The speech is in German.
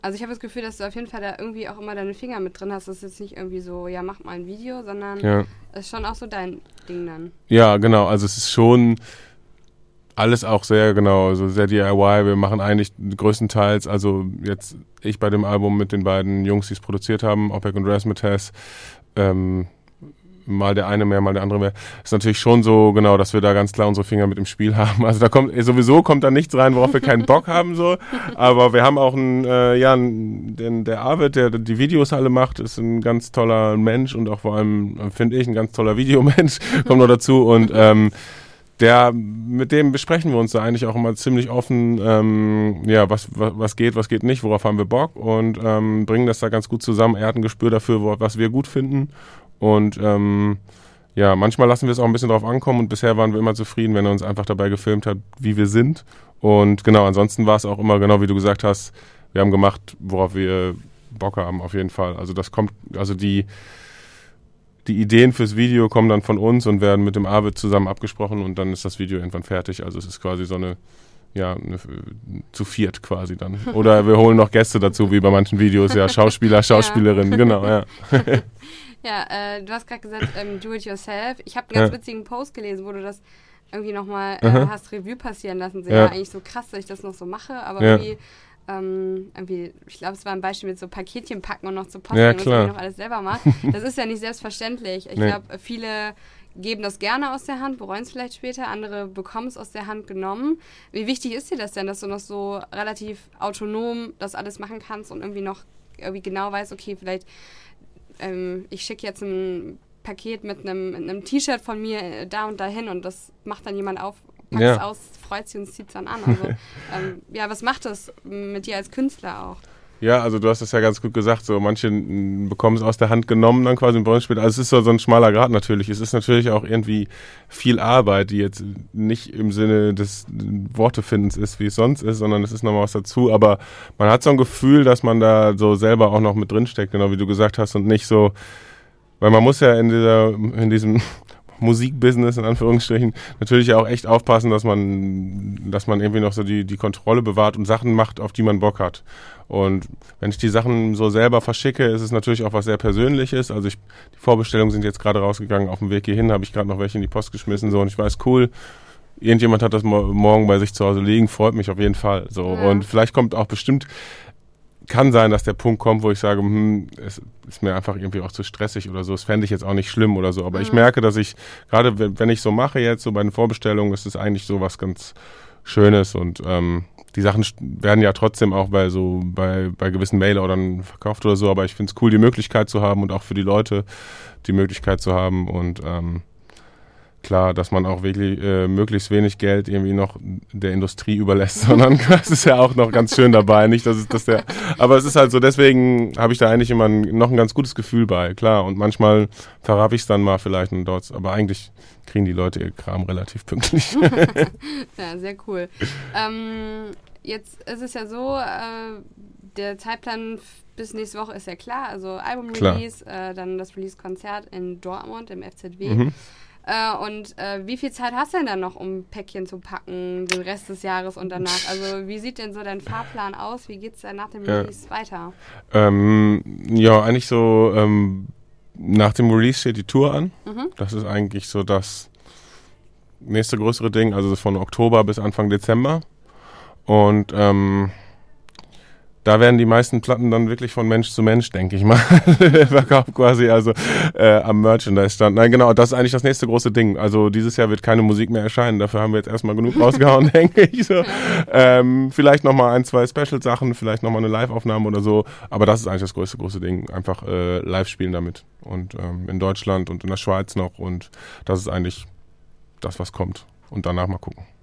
Also ich habe das Gefühl, dass du auf jeden Fall da irgendwie auch immer deine Finger mit drin hast. Das ist jetzt nicht irgendwie so, ja, mach mal ein Video, sondern Ja. das ist schon auch so dein Ding dann. Ja, genau. Also es ist schon alles auch sehr genau, also sehr DIY. Wir machen eigentlich größtenteils, also jetzt ich bei dem Album mit den beiden Jungs, die es produziert haben, Opek und Razzmatazz, mal der eine mehr, mal der andere mehr. Ist natürlich schon so, genau, dass wir da ganz klar unsere Finger mit im Spiel haben. Also da kommt da nichts rein, worauf wir keinen Bock haben, so. Aber wir haben auch der Arvid, der die Videos alle macht, ist ein ganz toller Mensch und auch vor allem, finde ich, ein ganz toller Videomensch, kommt noch dazu und, mit dem besprechen wir uns da eigentlich auch immer ziemlich offen, was geht nicht, worauf haben wir Bock und bringen das da ganz gut zusammen. Er hat ein Gespür dafür, was wir gut finden und manchmal lassen wir es auch ein bisschen drauf ankommen und bisher waren wir immer zufrieden, wenn er uns einfach dabei gefilmt hat, wie wir sind und genau, ansonsten war es auch immer genau, wie du gesagt hast, wir haben gemacht, worauf wir Bock haben auf jeden Fall. Also die Ideen fürs Video kommen dann von uns und werden mit dem Arvid zusammen abgesprochen und dann ist das Video irgendwann fertig. Also es ist quasi so eine zu viert quasi dann. Oder wir holen noch Gäste dazu, wie bei manchen Videos, ja, Schauspieler, Schauspielerinnen, genau, ja. Ja, du hast gerade gesagt, do it yourself. Ich habe einen ganz witzigen Post gelesen, wo du das irgendwie nochmal hast Revue passieren lassen. Ja, eigentlich so krass, dass ich das noch so mache, aber irgendwie, ich glaube, es war ein Beispiel mit so Paketchen packen und noch zu posten und was ich noch alles selber mache. Das ist ja nicht selbstverständlich. Ich glaube, viele geben das gerne aus der Hand, bereuen es vielleicht später, andere bekommen es aus der Hand genommen. Wie wichtig ist dir das denn, dass du noch so relativ autonom das alles machen kannst und irgendwie noch irgendwie genau weißt, okay, vielleicht ich schicke jetzt ein Paket mit einem T-Shirt von mir da und dahin und das macht dann jemand auf, packt es aus, freut sich und zieht es dann an. Also, was macht das mit dir als Künstler auch? Ja, also du hast es ja ganz gut gesagt, so manche bekommen es aus der Hand genommen dann quasi im Rollenspiel. Also es ist so ein schmaler Grat natürlich. Es ist natürlich auch irgendwie viel Arbeit, die jetzt nicht im Sinne des Wortefindens ist, wie es sonst ist, sondern es ist nochmal was dazu. Aber man hat so ein Gefühl, dass man da so selber auch noch mit drinsteckt, genau wie du gesagt hast und nicht so, weil man muss ja in diesem Musikbusiness in Anführungsstrichen natürlich auch echt aufpassen, dass man irgendwie noch so die Kontrolle bewahrt und Sachen macht, auf die man Bock hat. Und wenn ich die Sachen so selber verschicke, ist es natürlich auch was sehr Persönliches. Also die Vorbestellungen sind jetzt gerade rausgegangen. Auf dem Weg hierhin habe ich gerade noch welche in die Post geschmissen so und ich weiß, cool, irgendjemand hat das morgen bei sich zu Hause liegen, freut mich auf jeden Fall. So und vielleicht kommt auch bestimmt kann sein, dass der Punkt kommt, wo ich sage, es ist mir einfach irgendwie auch zu stressig oder so. Das fände ich jetzt auch nicht schlimm oder so. Aber ich merke, dass ich, gerade wenn ich so mache jetzt, so bei den Vorbestellungen, ist es eigentlich so was ganz Schönes. Und die Sachen werden ja trotzdem auch bei gewissen Mail-Ordern verkauft oder so. Aber ich finde es cool, die Möglichkeit zu haben und auch für die Leute die Möglichkeit zu haben. Und klar, dass man auch wirklich möglichst wenig Geld irgendwie noch der Industrie überlässt, sondern das ist ja auch noch ganz schön dabei. Nicht, aber es ist halt so, deswegen habe ich da eigentlich immer noch ein ganz gutes Gefühl bei, klar. Und manchmal verraff ich es dann mal vielleicht und dort, aber eigentlich kriegen die Leute ihr Kram relativ pünktlich. Ja, sehr cool. Jetzt ist es ja so, der Zeitplan bis nächste Woche ist ja klar, also Album-Release, dann das Release-Konzert in Dortmund im FZW. Und wie viel Zeit hast du denn dann noch, um Päckchen zu packen, den Rest des Jahres und danach? Also wie sieht denn so dein Fahrplan aus? Wie geht's dann nach dem Release weiter? Eigentlich so nach dem Release steht die Tour an. Das ist eigentlich so das nächste größere Ding, also von Oktober bis Anfang Dezember. Und da werden die meisten Platten dann wirklich von Mensch zu Mensch, denke ich mal, verkauft quasi, also am Merchandise-Stand. Nein, genau, das ist eigentlich das nächste große Ding. Also dieses Jahr wird keine Musik mehr erscheinen, dafür haben wir jetzt erstmal genug rausgehauen, denke ich. So. Vielleicht nochmal 1, 2 Special-Sachen, vielleicht nochmal eine Live-Aufnahme oder so, aber das ist eigentlich das größte große Ding, einfach live spielen damit. Und in Deutschland und in der Schweiz noch und das ist eigentlich das, was kommt. Und danach mal gucken.